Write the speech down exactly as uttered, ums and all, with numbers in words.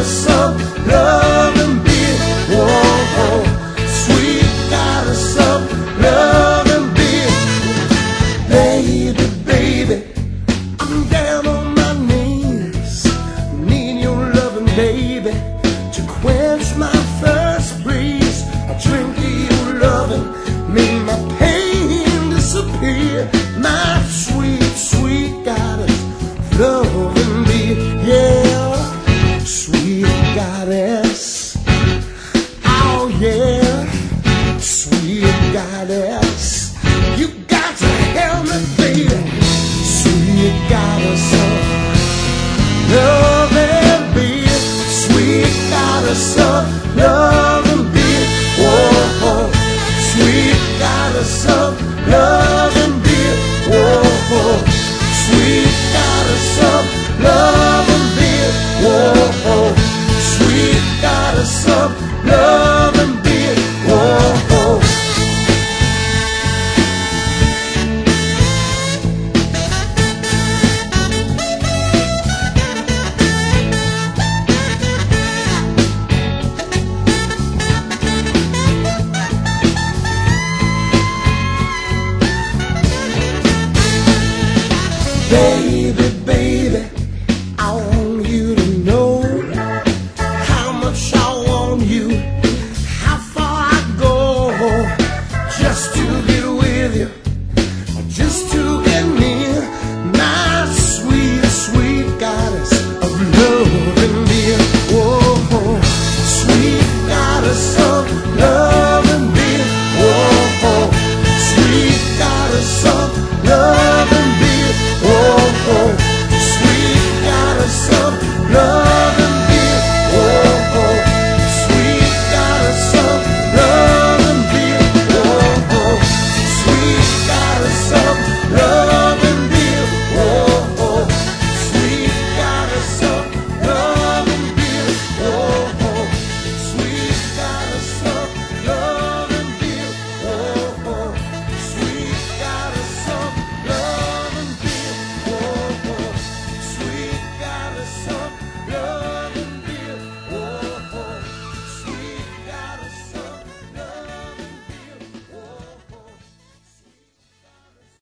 goddess of love and beer. Whoa, sweet goddess of love and beer. Baby, baby, I'm down on my knees, need your loving, baby, to quench my thirst, please. I drink of your loving, make my pain disappear. My sweet, sweet goddess, love and beer, yeah. Sweet goddess, oh yeah. Sweet goddess, you got to help me, baby. Sweet goddess of love and beer. Sweet goddess of love and beer. Whoa, sweet goddess of love and beer. Whoa, sweet goddess of love and beer. Whoa, sweet goddess of love.